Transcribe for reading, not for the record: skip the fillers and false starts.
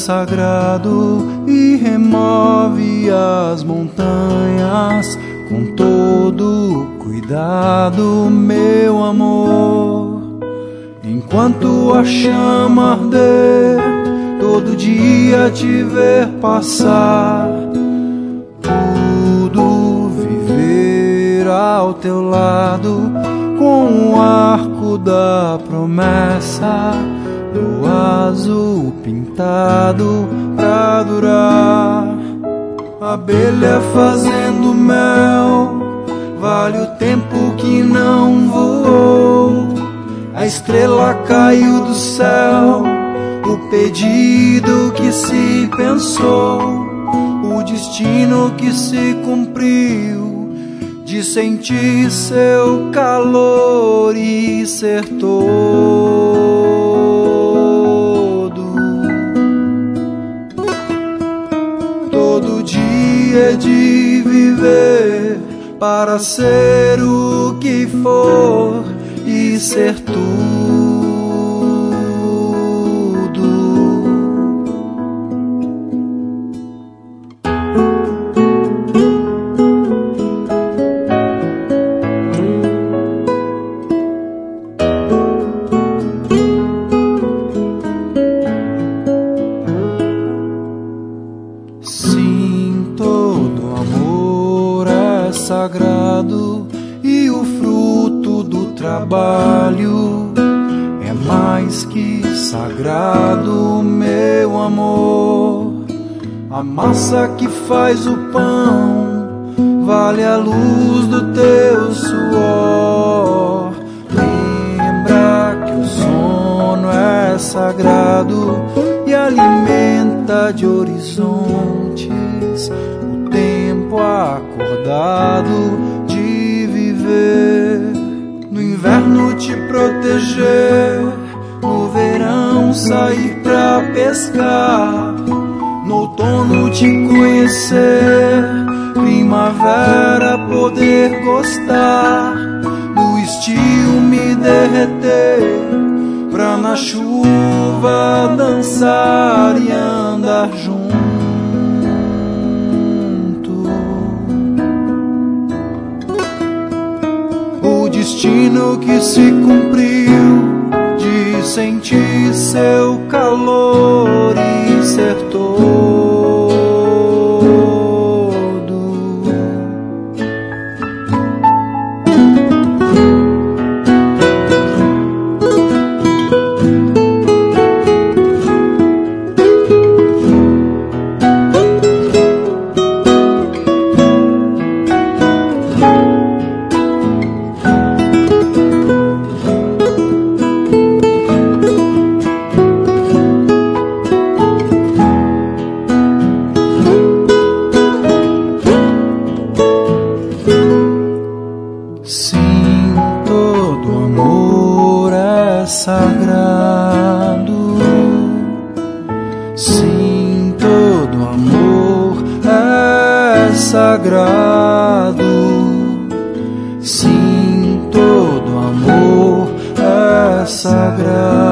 sagrado e remove as montanhas com todo cuidado, meu amor. Enquanto a chama arder, todo dia te ver passar, pudo viver ao teu lado com o arco da promessa, do azul pintado pra durar. Abelha fazendo mel, vale o tempo que não voou. A estrela caiu do céu, o pedido que se pensou, o destino que se cumpriu, de sentir seu calor e ser todo dia de viver para ser o que for e ser tudo. Sim, todo amor é sagrado e o fruto do trabalho é mais que sagrado, meu amor. A massa que faz o pão vale a luz do teu suor. Lembra que o sono é sagrado e alimenta de horizontes o tempo acordado de viver. No inverno te proteger, no verão sair pra pescar, no outono te conhecer, primavera poder gostar, no estio me derreter, pra na chuva dançar e andar junto. O destino que se cumpriu, de sentir seu calor e ser todo. Sim, todo amor é sagrado. Sim, todo amor é sagrado. Sim, todo amor é sagrado.